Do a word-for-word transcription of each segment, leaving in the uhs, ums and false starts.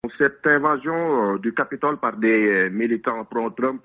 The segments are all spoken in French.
Cette invasion du Capitole par des militants pro-Trump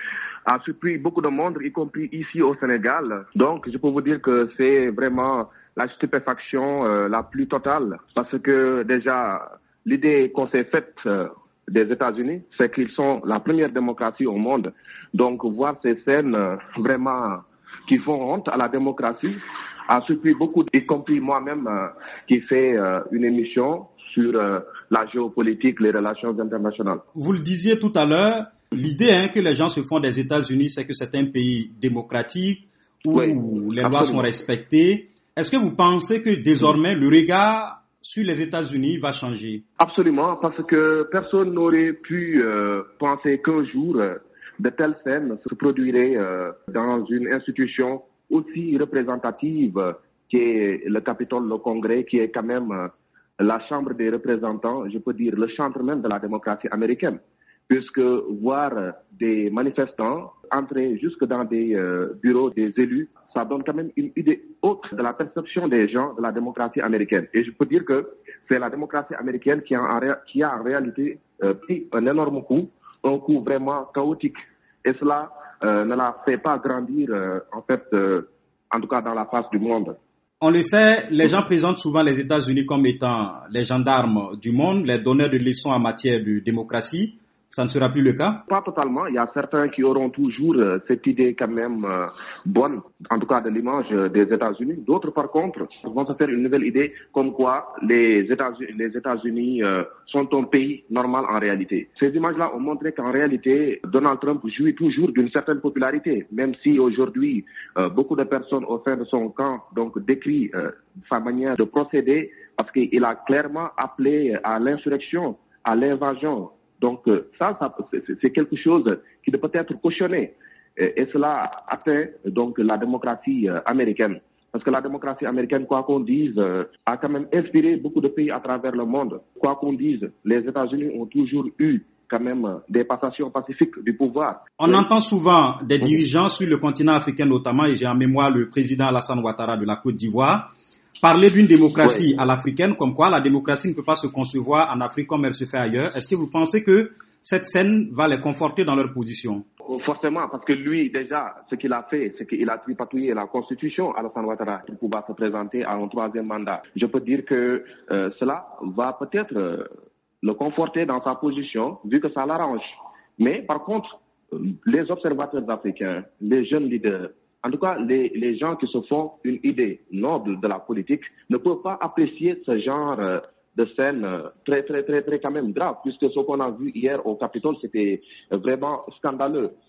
a surpris beaucoup de monde, y compris ici au Sénégal. Donc, je peux vous dire que c'est vraiment la stupéfaction euh, la plus totale. Parce que déjà, l'idée qu'on s'est faite euh, des États-Unis, c'est qu'ils sont la première démocratie au monde. Donc, voir ces scènes euh, vraiment qui font honte à la démocratie a surpris beaucoup, y compris moi-même euh, qui fait euh, une émission sur euh, la géopolitique, les relations internationales. Vous le disiez tout à l'heure, l'idée hein, que les gens se font des États-Unis, c'est que c'est un pays démocratique où oui, les absolument. lois sont respectées. Est-ce que vous pensez que désormais le regard sur les États-Unis va changer? Absolument, parce que personne n'aurait pu euh, penser qu'un jour euh, de telles scènes se produiraient euh, dans une institution aussi représentative euh, qu'est le Capitole, le Congrès, qui est quand même euh, la Chambre des représentants, je peux dire le chantre même de la démocratie américaine. Puisque voir des manifestants entrer jusque dans des euh, bureaux des élus, ça donne quand même une idée haute de la perception des gens de la démocratie américaine. Et je peux dire que c'est la démocratie américaine qui a en, ré- qui a en réalité euh, pris un énorme coup, un coup vraiment chaotique. Et cela euh, ne la fait pas grandir, euh, en fait, euh, en tout cas dans la face du monde. On le sait, les gens présentent souvent les États-Unis comme étant les gendarmes du monde, les donneurs de leçons en matière de démocratie. Ça ne sera plus le cas? Pas totalement. Il y a certains qui auront toujours euh, cette idée quand même euh, bonne, en tout cas de l'image euh, des États-Unis. D'autres, par contre, vont se faire une nouvelle idée comme quoi les États-Unis, les États-Unis euh, sont un pays normal en réalité. Ces images-là ont montré qu'en réalité, Donald Trump jouit toujours d'une certaine popularité, même si aujourd'hui, euh, beaucoup de personnes au sein de son camp donc décrient euh, sa manière de procéder parce qu'il a clairement appelé à l'insurrection, à l'invasion. Donc ça, ça c'est, c'est quelque chose qui peut être cautionné et, et cela atteint donc la démocratie euh, américaine. Parce que la démocratie américaine, quoi qu'on dise, euh, a quand même inspiré beaucoup de pays à travers le monde. Quoi qu'on dise, les États-Unis ont toujours eu quand même des passations pacifiques du pouvoir. On oui. entend souvent des dirigeants sur le continent africain notamment, et j'ai en mémoire le président Alassane Ouattara de la Côte d'Ivoire, parler d'une démocratie oui. à l'africaine, comme quoi la démocratie ne peut pas se concevoir en Afrique comme elle se fait ailleurs. Est-ce que vous pensez que cette scène va les conforter dans leur position? Forcément, parce que lui, déjà, ce qu'il a fait, c'est qu'il a tripatouillé la Constitution, Alassane Ouattara, pour pouvoir se présenter à un troisième mandat. Je peux dire que euh, cela va peut-être euh, le conforter dans sa position, vu que ça l'arrange. Mais par contre, euh, les observateurs africains, les jeunes leaders, en tout cas, les, les gens qui se font une idée noble de la politique ne peuvent pas apprécier ce genre euh, de scène euh, très, très, très, très quand même grave, puisque ce qu'on a vu hier au Capitole, c'était vraiment scandaleux.